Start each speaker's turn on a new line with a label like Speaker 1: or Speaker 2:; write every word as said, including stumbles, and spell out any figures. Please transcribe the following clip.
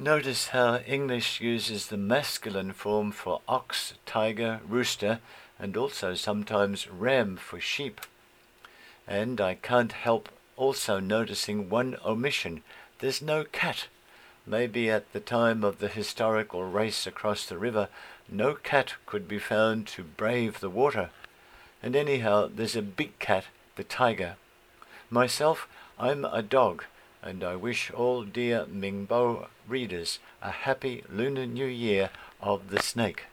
Speaker 1: Notice how English uses the masculine form for ox, tiger, rooster, and also sometimes ram for sheep. And I can't help also noticing one omission. There's no cat. Maybe at the time of the historical race across the river, no cat could be found to brave the water. And anyhow, there's a big cat, the tiger. Myself, I'm a dog, and I wish all dear Mingbo readers a happy Lunar New Year of the snake.